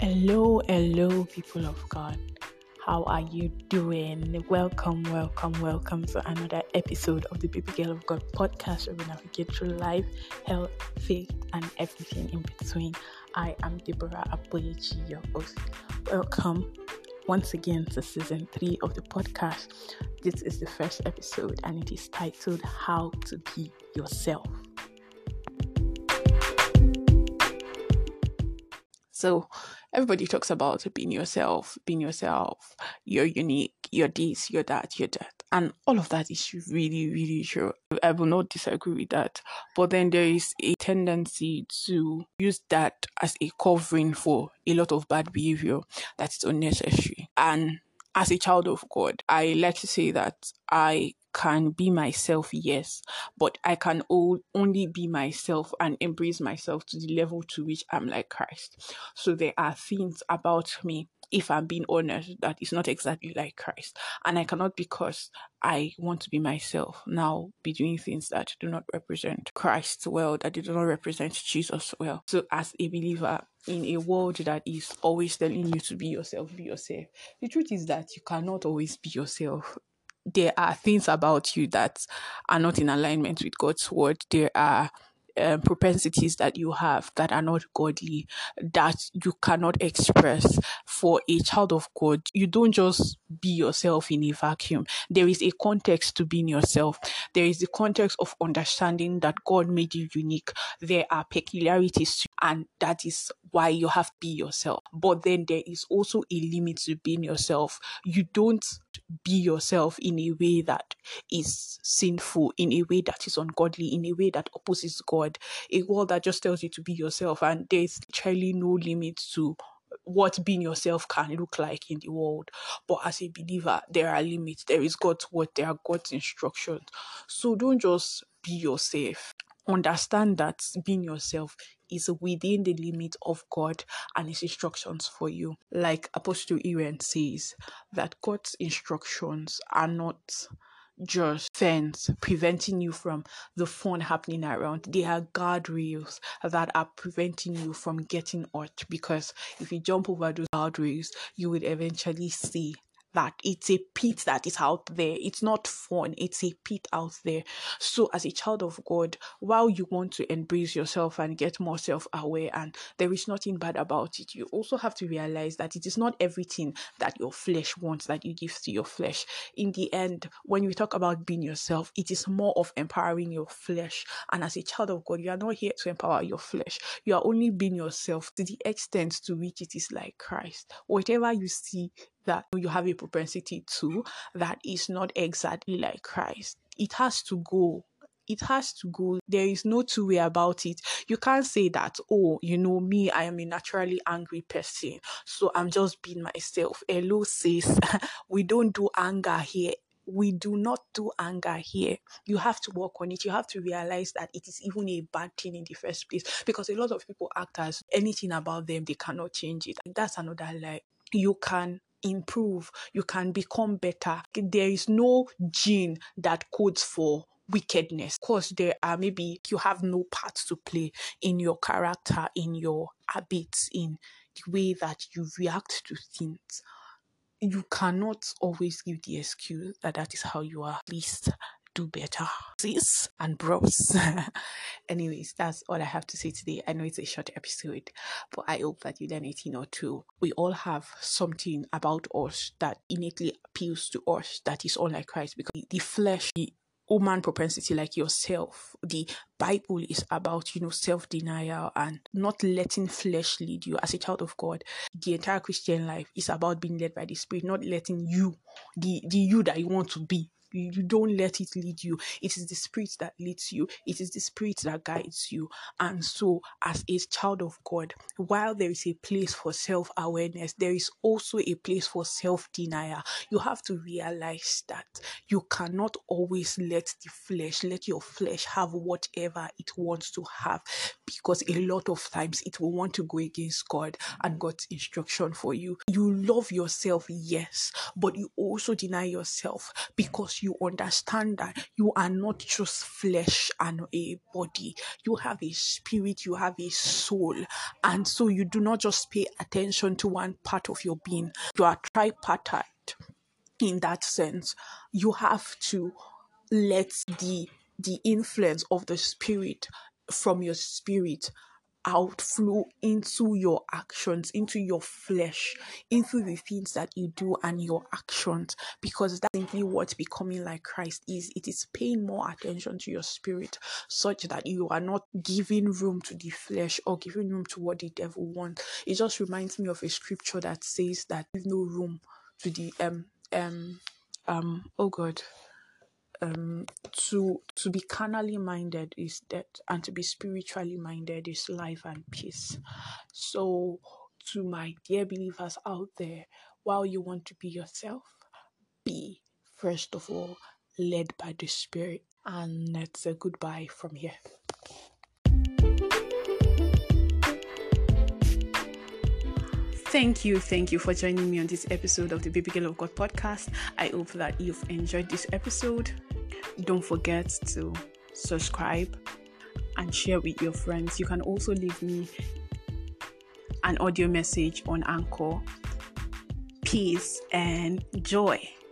Hello, people of God. How are you doing? Welcome to another episode of the Baby Girl of God podcast, where we navigate through life, health, faith, and everything in between. I am Deborah Aboyeji, your host. Welcome once again to season 3 of the podcast. This is the first episode, and it is titled How to Be Yourself. So everybody talks about being yourself, you're unique, you're this, you're that. And all of that is really, really true. I will not disagree with that. But then there is a tendency to use that as a covering for a lot of bad behavior that is unnecessary. And as a child of God, I like to say that I can be myself, yes, but I can only be myself and embrace myself to the level to which I'm like Christ. So there are things about me, if I'm being honest, that is not exactly like Christ. And I cannot, because I want to be myself, now be doing things that do not represent Christ well, that do not represent Jesus well. So as a believer, in a world that is always telling you to be yourself, the truth is that you cannot always be yourself. There are things about you that are not in alignment with God's word. There are propensities that you have that are not godly, that you cannot express. For a child of God, you don't just be yourself in a vacuum. There is a context to being yourself. There is the context of understanding that God made you unique. There are peculiarities to you, and that is why you have to be yourself. But then there is also a limit to being yourself. You don't be yourself in a way that is sinful, in a way that is ungodly, in a way that opposes God, a world that just tells you to be yourself, and there's literally no limit to what being yourself can look like in the world. But as a believer, there are limits. There is God's word, there are God's instructions. So don't just be yourself. Understand that being yourself is within the limit of God and His instructions for you. Like Apostle Aaron says, that God's instructions are not just fence preventing you from the fun happening around. They are guardrails that are preventing you from getting hurt, because if you jump over those guardrails, you will eventually see that it's a pit that is out there. It's not fun. It's a pit out there. So as a child of God, while you want to embrace yourself and get more self-aware, and there is nothing bad about it, you also have to realize that it is not everything that your flesh wants that you give to your flesh. In the end, when you talk about being yourself, it is more of empowering your flesh. And as a child of God, you are not here to empower your flesh. You are only being yourself to the extent to which it is like Christ. Whatever you see that you have a propensity to that is not exactly like Christ, it has to go. It has to go. There is no two way about it. You can't say that, me, I am a naturally angry person, so I'm just being myself. Hello, sis. We don't do anger here. We do not do anger here. You have to work on it. You have to realize that it is even a bad thing in the first place, because a lot of people act as anything about them, they cannot change it. That's another lie. You can improve, you can become better. There is no gene that codes for wickedness. Of course, there are, maybe you have no part to play in your character, in your habits, in the way that you react to things. You cannot always give the excuse that is how you are. Please do better, sis and bros. Anyways, that's all I have to say today. I know it's a short episode, but I hope that you learn a thing or two. We all have something about us that innately appeals to us that is unlike Christ, because the flesh, the human propensity, like yourself, the Bible is about, self-denial and not letting flesh lead you. As a child of God, the entire Christian life is about being led by the Spirit, not letting you, the you that you want to be. You don't let it lead you. It is the Spirit that leads you. It is the Spirit that guides you. And so, as a child of God, while there is a place for self-awareness, there is also a place for self-denial. You have to realize that you cannot always let your flesh have whatever it wants to have, because a lot of times it will want to go against God and God's instruction for you. You love yourself, yes, but you also deny yourself because you understand that you are not just flesh and a body. You have a spirit, you have a soul. And so you do not just pay attention to one part of your being. You are tripartite in that sense. You have to let the influence of the spirit from your spirit outflow into your actions, into your flesh, into the things that you do and your actions, because that's simply what becoming like Christ is. It is paying more attention to your spirit, such that you are not giving room to the flesh or giving room to what the devil wants. It just reminds me of a scripture that says that there's no room to the oh god to be carnally minded is death, and to be spiritually minded is life and peace. So to my dear believers out there, while you want to be yourself, be first of all led by the Spirit. And it's a goodbye from here. Thank you for joining me on this episode of the Baby Girl of God podcast. I hope that you've enjoyed this episode. Don't forget to subscribe and share with your friends. You can also leave me an audio message on Anchor. Peace and joy.